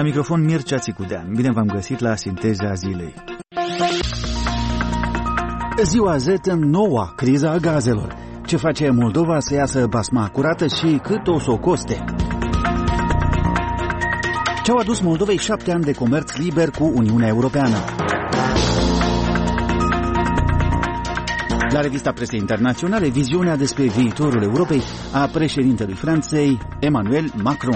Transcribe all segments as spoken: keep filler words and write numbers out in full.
microfon Mircea Țicudean. Bine v-am găsit la Sinteza Zilei. Ziua Z în noua criza a gazelor. Ce face Moldova să iasă basma curată și cât o să o coste? Ce-au adus Moldovei șapte ani de comerț liber cu Uniunea Europeană? La revista presei internaționale, viziunea despre viitorul Europei a președintelui Franței, Emmanuel Macron.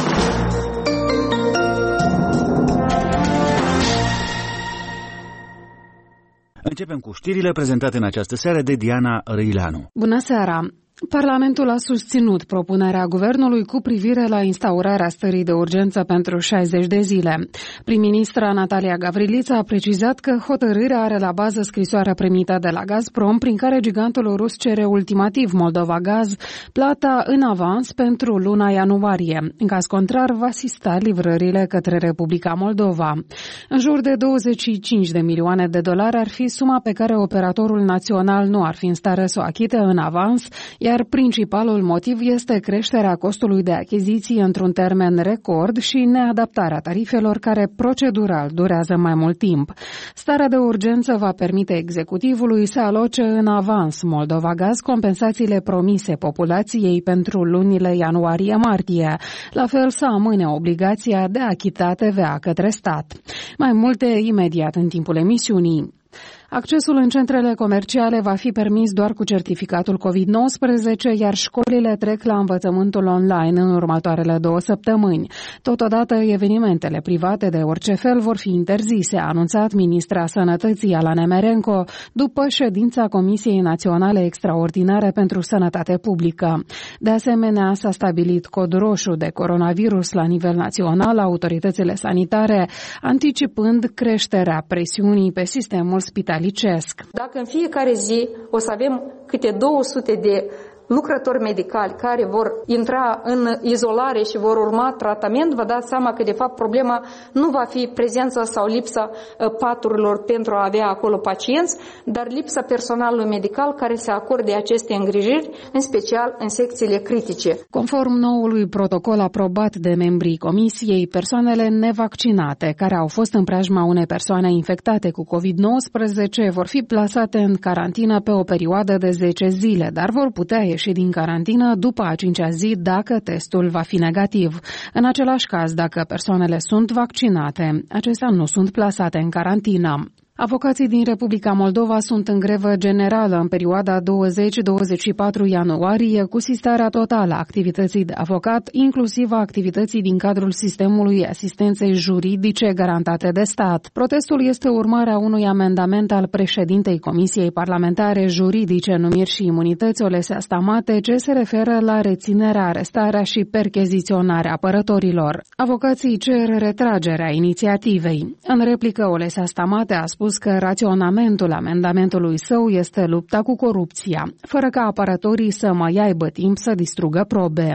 Începem cu știrile prezentate în această seară de Diana Răileanu. Bună seara! Parlamentul a susținut propunerea guvernului cu privire la instaurarea stării de urgență pentru șaizeci de zile. Prim-ministra Natalia Gavrilița a precizat că hotărârea are la bază scrisoarea primită de la Gazprom, prin care gigantul rus cere ultimativ Moldova Gaz plata în avans pentru luna ianuarie. În caz contrar, va asista livrările către Republica Moldova. În jur de douăzeci și cinci de milioane de dolari ar fi suma pe care operatorul național nu ar fi în stare să o achite în avans, iar principalul motiv este creșterea costului de achiziții într-un termen record și neadaptarea tarifelor care procedural durează mai mult timp. Starea de urgență va permite executivului să aloce în avans Moldova Gaz compensațiile promise populației pentru lunile ianuarie-martie, la fel să amâne obligația de a achita T V A către stat. Mai multe imediat în timpul emisiunii. Accesul în centrele comerciale va fi permis doar cu certificatul covid nouăsprezece, iar școlile trec la învățământul online în următoarele două săptămâni. Totodată, evenimentele private de orice fel vor fi interzise, a anunțat ministra Sănătății Alana Merenco după ședința Comisiei Naționale Extraordinare pentru Sănătate Publică. De asemenea, s-a stabilit cod roșu de coronavirus la nivel național, autoritățile sanitare anticipând creșterea presiunii pe sistemul spitalier. Dacă în fiecare zi o să avem câte două sute de lucrători medicali care vor intra în izolare și vor urma tratament, vă dați seama că de fapt problema nu va fi prezența sau lipsa paturilor pentru a avea acolo pacienți, dar lipsa personalului medical care se acorde aceste îngrijiri, în special în secțiile critice. Conform noului protocol aprobat de membrii Comisiei, persoanele nevaccinate care au fost în preajma unei persoane infectate cu covid nouăsprezece vor fi plasate în carantină pe o perioadă de zece zile, dar vor putea ieși și din carantină după a cincea zi dacă testul va fi negativ. În același caz, dacă persoanele sunt vaccinate, acestea nu sunt plasate în carantină. Avocații din Republica Moldova sunt în grevă generală în perioada douăzeci douăzeci și patru ianuarie cu sistarea totală a activității de avocat, inclusiv a activității din cadrul sistemului asistenței juridice garantate de stat. Protestul este urmarea unui amendament al președintei Comisiei Parlamentare Juridice, Numiri și Imunități, Olesea Stamate, ce se referă la reținerea, arestarea și percheziționarea apărătorilor. Avocații cer retragerea inițiativei. În replică, Olesea Stamate a spus că raționamentul amendamentului său este lupta cu corupția, fără ca apărătorii să mai aibă timp să distrugă probe.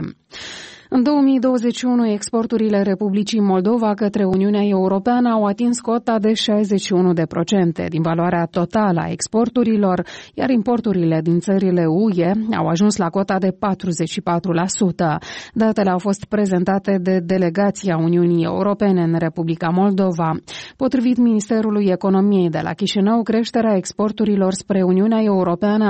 În două mii douăzeci și unu, exporturile Republicii Moldova către Uniunea Europeană au atins cota de șaizeci și unu la sută din valoarea totală a exporturilor, iar importurile din țările U E au ajuns la cota de patruzeci și patru la sută. Datele au fost prezentate de delegația Uniunii Europene în Republica Moldova. Potrivit Ministerului Economiei de la Chișinău, creșterea exporturilor spre Uniunea Europeană